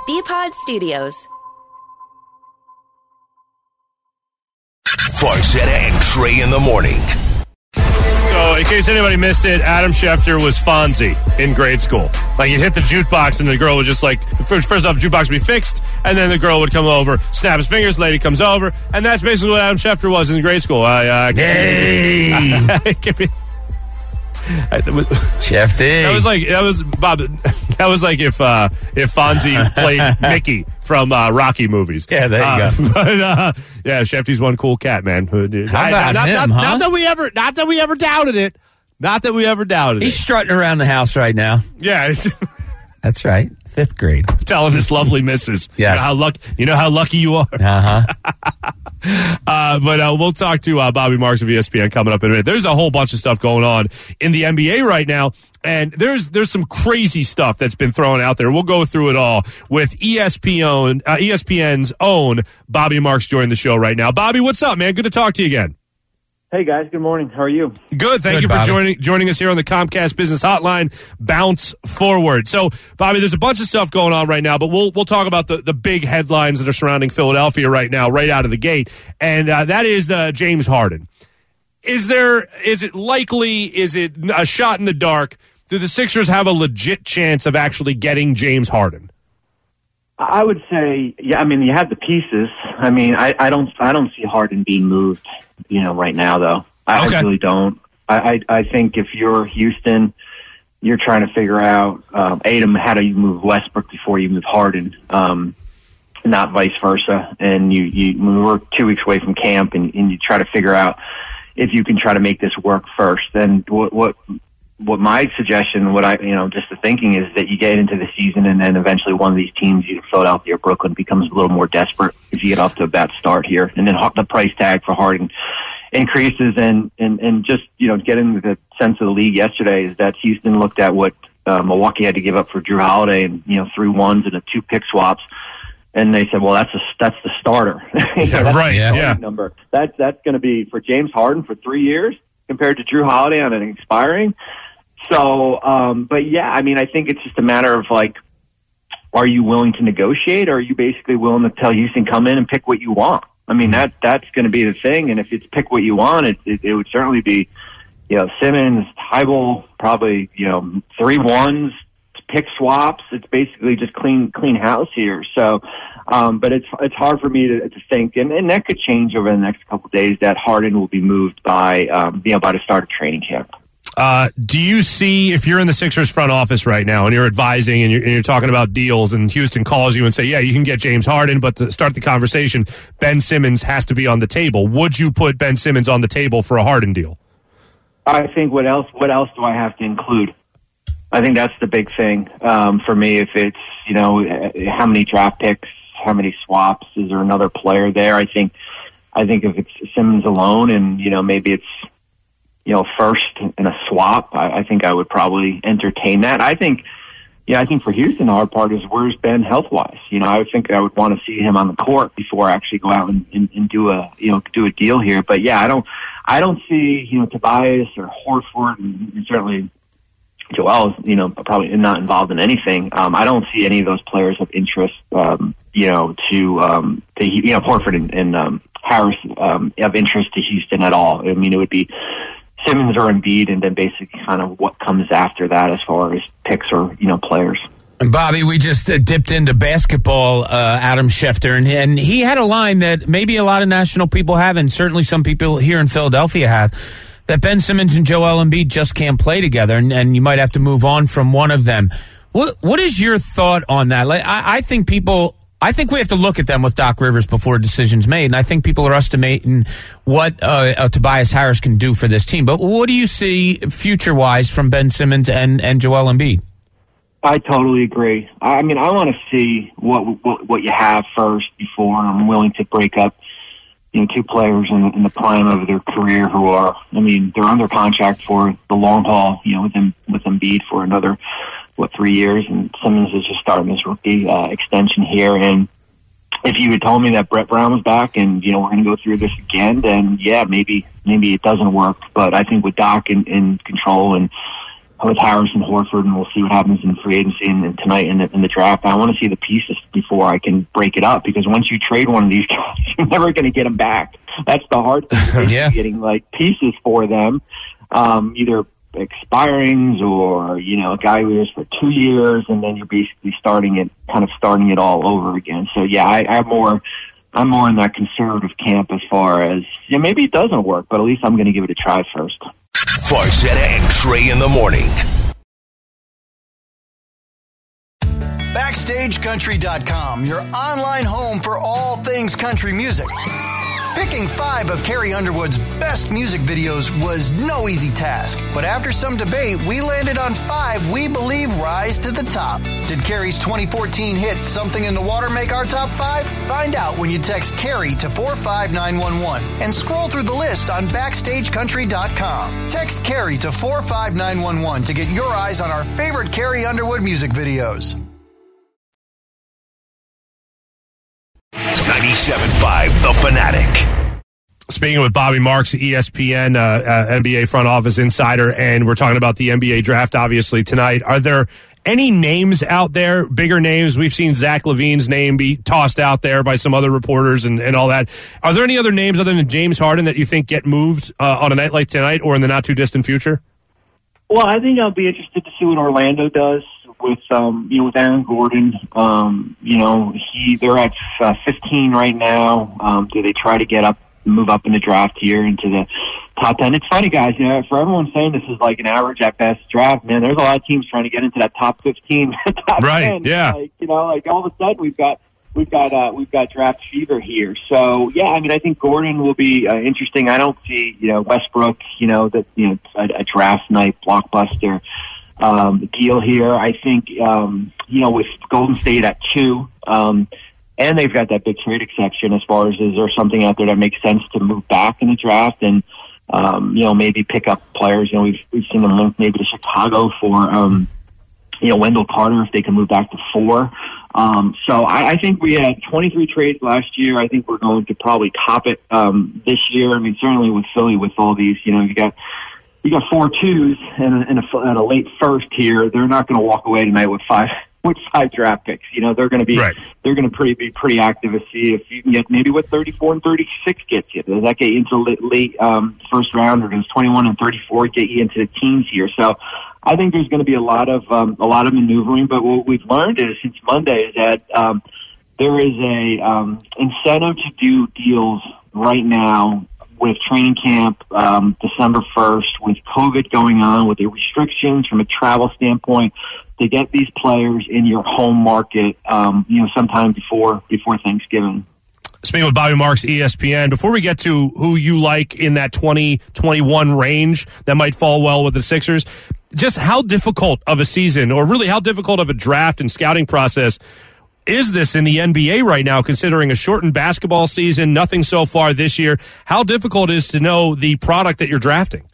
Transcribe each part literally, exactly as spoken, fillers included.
B-Pod Studios. Farzetta and Trey in the morning. So, in case anybody missed it, Adam Schefter was Fonzie in grade school. Like, you'd hit the jukebox, and the girl would just, like, first, first off, the jukebox would be fixed, and then the girl would come over, snap his fingers, lady comes over, and that's basically what Adam Schefter was in grade school. I, uh, Hey! Shefty. That was like that was Bob. That was like if uh, if Fonzie played Mickey from uh, Rocky movies. Yeah, there you uh, go. But uh, yeah, Shefty's one cool cat, man. How about not, him, not, huh? not that we ever, not that we ever doubted it. Not that we ever doubted He's it. strutting around the house right now. Yeah, That's right. Fifth grade. telling his lovely missus. Yes. You know how lucky. You know how lucky you are. Uh huh. Uh, but uh, we'll talk to uh, Bobby Marks of E S P N coming up in a minute. There's a whole bunch of stuff going on in the N B A right now, and there's there's some crazy stuff that's been thrown out there. We'll go through it all with E S P N, uh, E S P N's own Bobby Marks joining the show right now. Bobby, what's up, man? Good to talk to you again. Hey, guys. Good morning. How are you? Good. Thank Good, you for Bobby. joining joining us here on the Comcast Business Hotline. Bounce forward. So, Bobby, there's a bunch of stuff going on right now, but we'll we'll talk about the, the big headlines that are surrounding Philadelphia right now, right out of the gate, and uh, that is uh, James Harden. Is there? Is it likely? Is it a shot in the dark? Do the Sixers have a legit chance of actually getting James Harden? I would say, yeah. I mean, you have the pieces. I mean, I, I don't, I don't see Harden being moved. You know, right now though, I, Okay. I really don't. I, I, I think if you're Houston, you're trying to figure out, um, Adam, how do you move Westbrook before you move Harden, um, not vice versa. And you, you we're two weeks away from camp, and, and you try to figure out if you can try to make this work first. And what, what. What my suggestion, what I, you know, just the thinking is that you get into the season, and then eventually one of these teams, either Philadelphia or Brooklyn, becomes a little more desperate if you get off to a bad start here, and then the price tag for Harden increases, and and and just, you know, getting the sense of the league yesterday is that Houston looked at what uh, Milwaukee had to give up for Drew Holiday, and, you know, three ones and a two pick swaps. And they said, well, that's a, that's the starter. You know, that's right, the yeah. starting yeah. number. That's that's going to be for James Harden for three years compared to Drew Holiday on an expiring. So, um, but yeah, I mean, I think it's just a matter of, like, are you willing to negotiate, or are you basically willing to tell Houston, come in and pick what you want? I mean, that that's going to be the thing. And if it's pick what you want, it, it, it would certainly be, you know, Simmons, Tybal, probably, you know, three ones, pick swaps. It's basically just clean clean house here. So, um, but it's it's hard for me to, to think, and, and that could change over the next couple of days, that Harden will be moved by, um, you know, by the start of training camp. Uh, do you see, if you're in the Sixers front office right now and you're advising and you're, and you're talking about deals, and Houston calls you and say, yeah, you can get James Harden, but to start the conversation, Ben Simmons has to be on the table. Would you put Ben Simmons on the table for a Harden deal? I think what else, what else do I have to include? I think that's the big thing, um, for me. If it's, you know, how many draft picks, how many swaps, is there another player there? I think, I think if it's Simmons alone, and, you know, maybe it's, you know, first in a swap, I, I think I would probably entertain that. I think, yeah, I think for Houston, the hard part is, where's Ben health-wise? You know, I would think I would want to see him on the court before I actually go out and, and, and do a, you know, do a deal here. But yeah, I don't, I don't see, you know, Tobias or Horford, and, and certainly Joel is, you know, probably not involved in anything. Um, I don't see any of those players of interest, um, you know, to, um, to, you know, Horford and, and um, Harris, um, of interest to Houston at all. I mean, it would be Simmons or Embiid, and then basically kind of what comes after that as far as picks or, you know, players. And Bobby, we just uh, dipped into basketball, uh, Adam Schefter, and, and he had a line that maybe a lot of national people have, and certainly some people here in Philadelphia have, that Ben Simmons and Joel Embiid just can't play together, and, and you might have to move on from one of them. What What is your thought on that? Like, I, I think people... I think we have to look at them with Doc Rivers before a decision's made, and I think people are estimating what uh, uh, Tobias Harris can do for this team. But what do you see future-wise from Ben Simmons and, and Joel Embiid? I totally agree. I mean, I want to see what, what what you have first before I'm willing to break up, you know, two players in, in the prime of their career who are, I mean, they're under contract for the long haul, you know, with them, with Embiid for another, what, three years, and Simmons is just starting his rookie uh, extension here. And if you had told me that Brett Brown was back and, you know, we're going to go through this again, then yeah, maybe maybe it doesn't work. But I think with Doc in, in control, and with Harris and Horford, and we'll see what happens in free agency and, and tonight in the, in the draft, I want to see the pieces before I can break it up, because once you trade one of these guys, you're never going to get them back. That's the hard thing. Yeah. Getting like pieces for them, um, either expirings or, you know, a guy who is for two years and then you're basically starting it, kind of starting it all over again. So yeah, I, I'm more, I'm more in that conservative camp as far as, yeah, maybe it doesn't work, but at least I'm going to give it a try first. Farzetta and Trey in the morning. Backstage Country dot com, your online home for all things country music. Picking five of Carrie Underwood's best music videos was no easy task, but after some debate, we landed on five we believe rise to the top. Did Carrie's twenty fourteen hit Something in the Water make our top five? Find out when you text Carrie to four five nine one one and scroll through the list on Backstage Country dot com. Text Carrie to four five nine one one to get your eyes on our favorite Carrie Underwood music videos. ninety-seven point five The Fanatic. Speaking with Bobby Marks, E S P N uh, uh, N B A front office insider, and we're talking about the N B A draft, obviously, tonight. Are there any names out there, bigger names? We've seen Zach LaVine's name be tossed out there by some other reporters and, and all that. Are there any other names other than James Harden that you think get moved uh, on a night like tonight or in the not-too-distant future? Well, I think I'll be interested to see what Orlando does with, um, you know, with Aaron Gordon. Um, you know, he they're at uh, fifteen right now. Um, do they try to get up, move up in the draft here into the top ten? It's funny, guys. You know, for everyone saying this is like an average at best draft, man, there's a lot of teams trying to get into that top fifteen, top right? ten. Yeah. Like, you know, like all of a sudden we've got. We've got uh, we've got draft fever here, so yeah. I mean, I think Gordon will be uh, interesting. I don't see, you know, Westbrook, you know, that you know a, a draft night blockbuster um, deal here. I think um, you know with Golden State at two, um, and they've got that big trade exception as far as is there something out there that makes sense to move back in the draft and um, you know maybe pick up players. You know, we've we've seen them link maybe to Chicago for um, you know Wendell Carter if they can move back to four. Um, so I, I think we had twenty-three trades last year. I think we're going to probably top it um, this year. I mean, certainly with Philly, with all these, you know, you got you got four twos and a, and a, and a late first here. They're not going to walk away tonight with five with five draft picks. You know, they're going to be right. they're going to pretty be pretty active to see if you can get maybe what thirty-four and thirty-six gets you. Does that get you into late, late um, first round, or does twenty-one and thirty-four get you into the teens here? So. I think there's going to be a lot of um, a lot of maneuvering, but what we've learned is since Monday is that um, there is a um, incentive to do deals right now with training camp um, December first, with COVID going on, with the restrictions from a travel standpoint, to get these players in your home market, um, you know, sometime before before Thanksgiving. Speaking with Bobby Marks, E S P N, before we get to who you like in that twenty twenty-one range that might fall well with the Sixers, just how difficult of a season, or really how difficult of a draft and scouting process is this in the N B A right now, considering a shortened basketball season, nothing so far this year? How difficult is to know the product that you're drafting?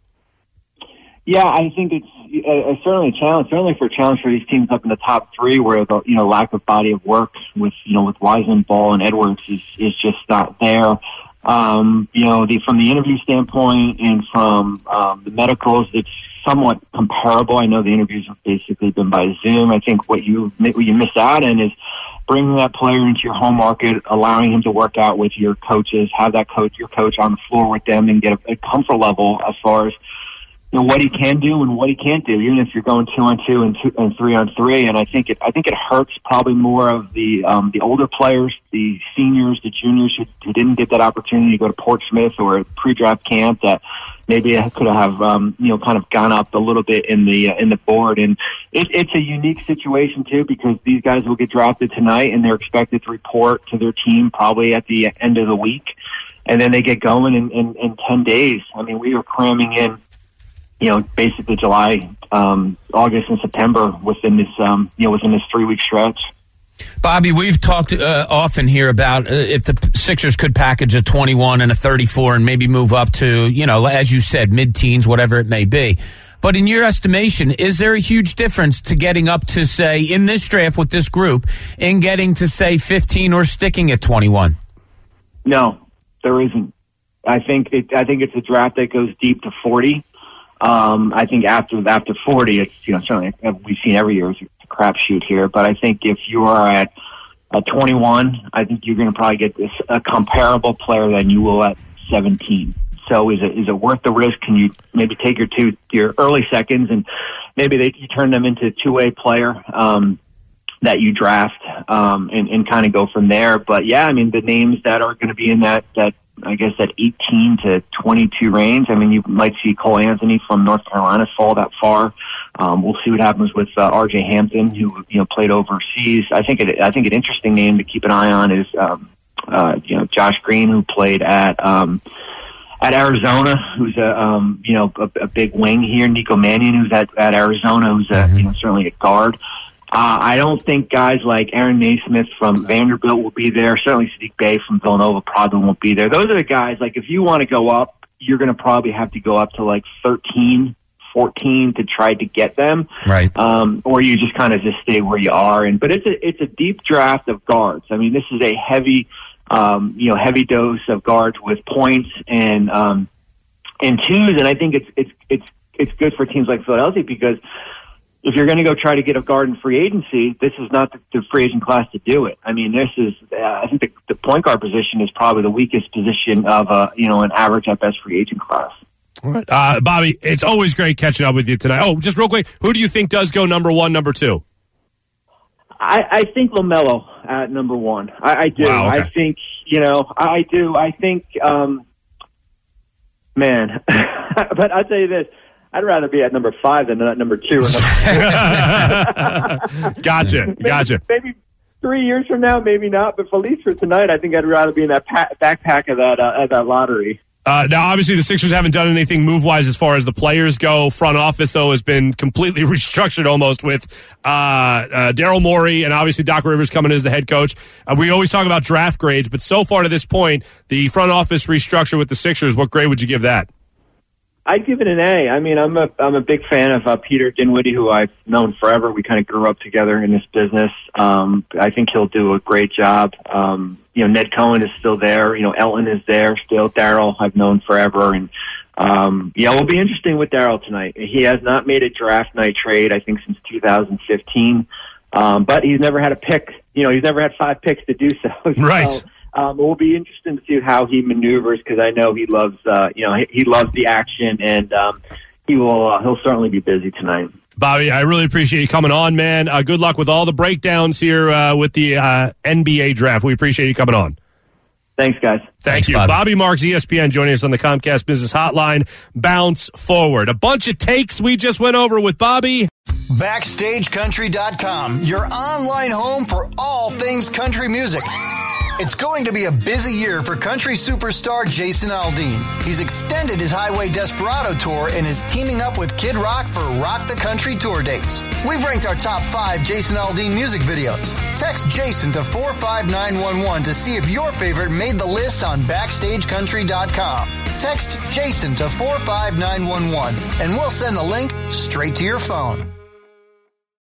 Yeah, I think it's uh, certainly a challenge, certainly for a challenge for these teams up in the top three, where the you know lack of body of work with you know with Wiseman, Ball, and Edwards is is just not there. Um, you know, the from the interview standpoint and from um, the medicals, it's somewhat comparable. I know the interviews have basically been by Zoom. I think what you what you miss out on is bringing that player into your home market, allowing him to work out with your coaches, have that coach, your coach on the floor with them, and get a, a comfort level as far as you know what he can do and what he can't do, even if you're going two on two and two and three on three. And I think it, I think it hurts probably more of the um, the older players, the seniors, the juniors who, who didn't get that opportunity to go to Portsmouth or a pre-draft camp that maybe could have um, you know kind of gone up a little bit in the uh, in the board. And it, it's a unique situation too, because these guys will get drafted tonight and they're expected to report to their team probably at the end of the week, and then they get going in, in, in ten days. I mean, we are cramming in. You know, basically July, um, August, and September within this, um, you know, within this three-week stretch. Bobby, we've talked uh, often here about uh, if the Sixers could package a twenty-one and a thirty-four and maybe move up to, you know, as you said, mid-teens, whatever it may be. But in your estimation, is there a huge difference to getting up to, say, in this draft with this group, and getting to, say, fifteen or sticking at twenty-one? No, there isn't. I think it, I think it's a draft that goes deep to forty. Um, I think after after forty, it's you know certainly we've seen every year it's a crapshoot here. But I think if you are at At twenty-one, I think you're going to probably get this a comparable player than you will at seventeen. So is it is it worth the risk? Can you maybe take your two your early seconds and maybe they you turn them into a two-way player um, that you draft um, and, and kind of go from there? But yeah, I mean the names that are going to be in that that I guess that eighteen to twenty-two range. I mean you might see Cole Anthony from North Carolina fall that far. Um, we'll see what happens with uh, R J Hampton, who you know played overseas. I think it, I think an interesting name to keep an eye on is um, uh, you know Josh Green, who played at um, at Arizona, who's a um, you know a, a big wing here. Nico Mannion, who's at, at Arizona, who's a, you know certainly a guard. Uh, I don't think guys like Aaron Naismith from Vanderbilt will be there. Certainly Sadiq Bey from Villanova probably won't be there. Those are the guys. Like if you want to go up, you're going to probably have to go up to like thirteen. fourteen to try to get them, right? Um, or you just kind of just stay where you are. And but it's a it's a deep draft of guards. I mean, this is a heavy, um, you know, heavy dose of guards with points and um, and twos. And I think it's it's it's it's good for teams like Philadelphia because if you're going to go try to get a guard in free agency, this is not the, the free agent class to do it. I mean, this is uh, I think the, the point guard position is probably the weakest position of a you know an average at best free agent class. All right. Uh, Bobby, it's always great catching up with you tonight. Oh, just real quick, who do you think does go number one, number two? I, I think LaMelo at number one. I, I do. Wow, okay. I think, you know, I do. I think, um, man, but I'll tell you this. I'd rather be at number five than at number two. Or number gotcha. maybe, Gotcha. Maybe three years from now, maybe not. But for at least for tonight, I think I'd rather be in that pa- backpack of that, uh, of that lottery. Uh, now, obviously, the Sixers haven't done anything move-wise as far as the players go. Front office, though, has been completely restructured almost with uh, uh, Daryl Morey and obviously Doc Rivers coming as the head coach. Uh, we always talk about draft grades, but so far to this point, the front office restructure with the Sixers, what grade would you give that? I'd give it an A. I mean, I'm a I'm a big fan of uh, Peter Dinwiddie, who I've known forever. We kind of grew up together in this business. Um, I think he'll do a great job. Um, you know, Ned Cohen is still there. You know, Elton is there still. Daryl I've known forever, and um, yeah, it will be interesting with Daryl tonight. He has not made a draft night trade, I think, since two thousand fifteen. Um, but he's never had a pick. You know, he's never had five picks to do so. Right. So, Um, it will be interesting to see how he maneuvers because I know he loves, uh, you know, he, he loves the action, and um, he will. Uh, he'll certainly be busy tonight. Bobby, I really appreciate you coming on, man. Uh, good luck with all the breakdowns here uh, with the uh, N B A draft. We appreciate you coming on. Thanks, guys. Thank Thanks, you. Bobby. Bobby Marks, E S P N, joining us on the Comcast Business Hotline. Bounce forward. A bunch of takes we just went over with Bobby. Backstage Country dot com, your online home for all things country music. It's going to be a busy year for country superstar Jason Aldean. He's extended his Highway Desperado tour and is teaming up with Kid Rock for Rock the Country tour dates. We've ranked our top five Jason Aldean music videos. Text Jason to four five nine one one to see if your favorite made the list on Backstage Country dot com. Text Jason to four five nine one one and we'll send the link straight to your phone.